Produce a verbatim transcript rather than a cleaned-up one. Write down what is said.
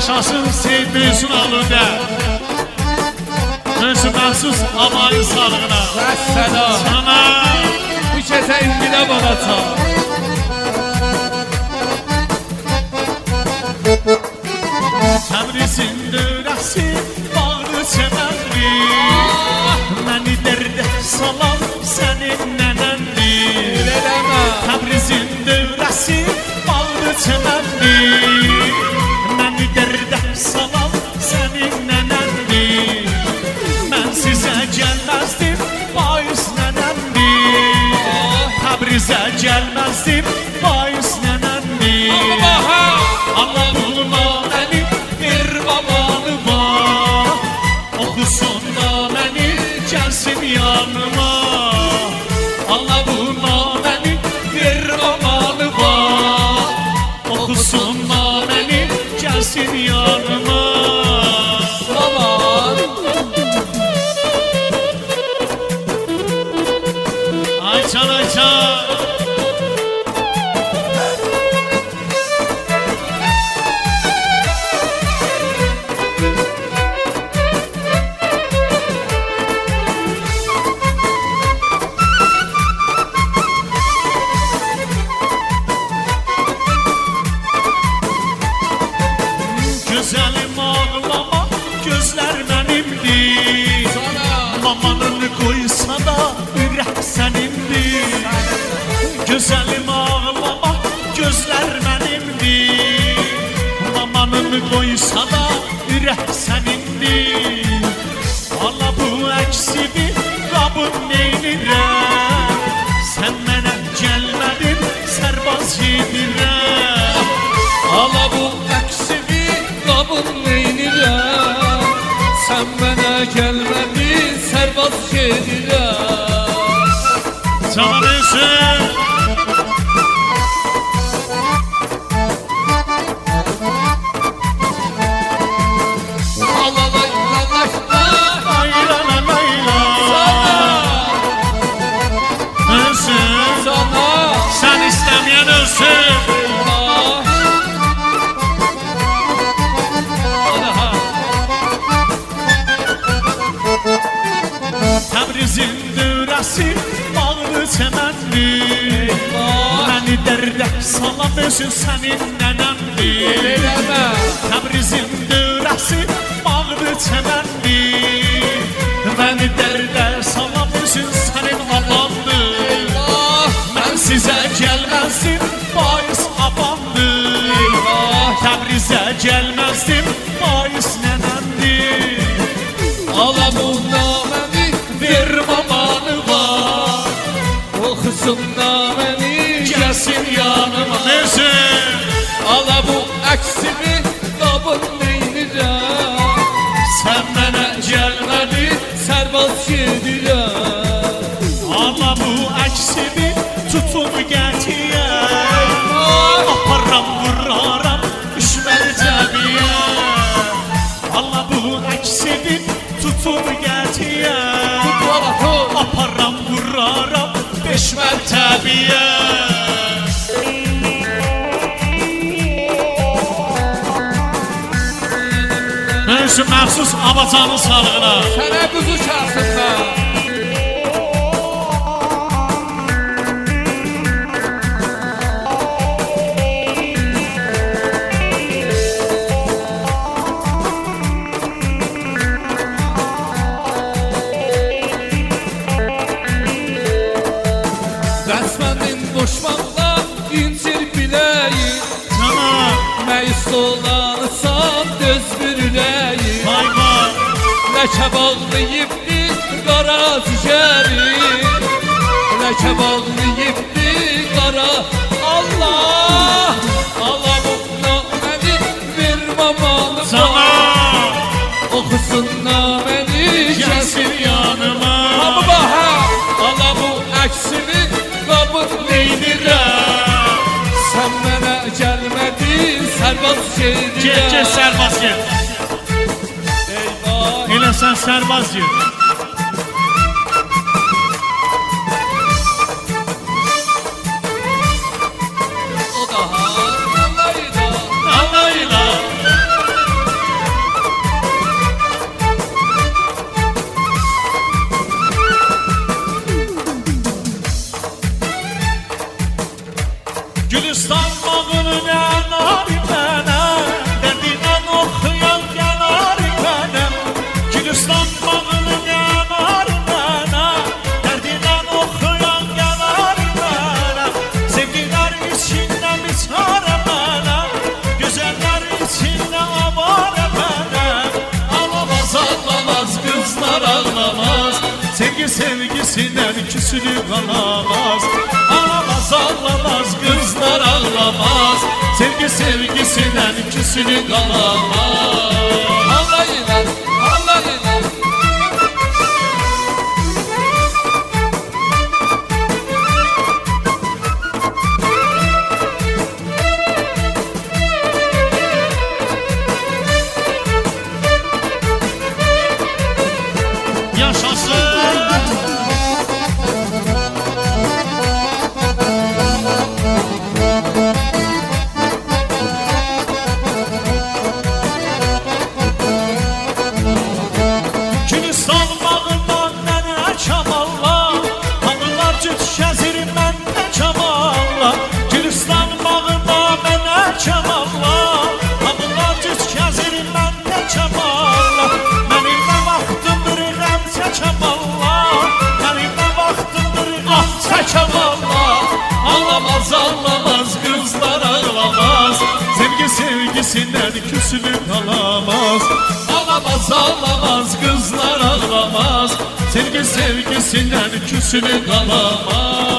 yaşasın Seyit Meysun alında. Meysun məxsus amayın sağlığına. Vəssalam. Sana Bu gecə İngilə bana çal. Təbrizin dörəsi bağlı çəmənli. Məni dərdə salam sənin nənəndir. Eləmə. Təbrizin dörəsi bağlı çəmənli. Məni dərdə salam sənin nənəndir. Mən sizə gəlməzdim, bayis nənəndir. Təbrizə gəlməzdim, bayis nənəndir. Allah bulma məni, bir babanı var. Okusun da məni, gəlsin yanıma. Allah bulma məni, bir babanı var. Okusun da məni, gəlsin yanıma. Aman. Ayçan ayçan. Gözəlim ağlama, gözlər mənimdir. Mamanın qoysa da ürək sənindir. Gözəlim ağlama, gözlər mənimdir. Mamanın qoysa da ürək sənindir. Allah bu əksini qabın neynirəm. Sən mənə gəlmədin, sərbaz yedirəm. Allah bu əksini qabın neynirəm. Sən mənə gəlmədin, sərbaz gedirəm. Canan Hüseyin. Allah la ilahe illallah. Layla la layla. Hüseyin. Sana. Sen istemeyen Hüseyin. Allah. Aha. Təbrizin dörəsi bağlı çəməndir. Məni dərdə salam özün sənin nənəmdir. Eləmə. Təbrizin dörəsi bağlı çəməndir. Məni dərdə salam özün sənin alandır. Mən sizə gəlməzdim, bayis abandır. Təbrizə gəlməzdim, bayis nənəmdir. Allah bu naməni Bir babanı var, oxusun naməni gəlsin yanıma. Neysin? Allah bu əksimi qabın neynirəm. Sən mənə gəlmədin, Sərbaz gedirəm. amma bu əksimi tutub gətirəm. Aparram, vuraram, düşməli cəbiyə. Allah bu əksimi tutub gətirəm. Aparram, vuraram, beş mərtəbiyə. Neyse məxsus Abacanın sağlığına. Sənə quzu çalsınlar. Rəsmənin boşmaqla incir biləyi. Tamam. Məyus olansan döz bir ürəyi. Vay vay. Ləkə bağlayıbdı qara cücəri. Ləkə bağlayıbdı qara. Allah, Allah bu naməni bir mamanı Sana var. Oxusun naməni gəlsin yanıma. Hamı baha. Allah bu əksini qabın neynirəm. Sən mənə gəlmədin, sərbaz gedirəm. Get get sərbaz get. Eyvah. Elə sən sərbaz get. O da ha. Allah ila. Allah ilə. bağının ənari mənə, dərdindən oxuyan gənari mənə. Gülistan bağının ənari mənə, dərdindən oxuyan gənari mənə. Sevgilər içində biçarə mənə, gözəllər içində avarə mənə. Ağlamaz ağlamaz kızlar ağlamaz. Sevgi sevgisinden küsülü kalamaz. Ağlamaz ağlamaz kızlar ağlamaz. Sevgi sevgisinden küsülü kalamaz. Ağlayın ağlayın. Yaşasın. Gülistan bağından nənə çamalla, hanılar cüt kəzir məndə kamalla. Gülistan bağında mənə kamalla, hanılar cüt kəzir məndə kamalla. Mənim nə vaxtımdır qəmçə kamalla, mənim nə vaxtımdır qamçə kamalla. Ağlamaz ağlamaz kızlar ağlamaz. Sevgi sevgisinden küsülü kalamaz. Ağlamaz ağlamaz kızlar ağlamaz. Sevgi sevgisinden küsülü kalamaz.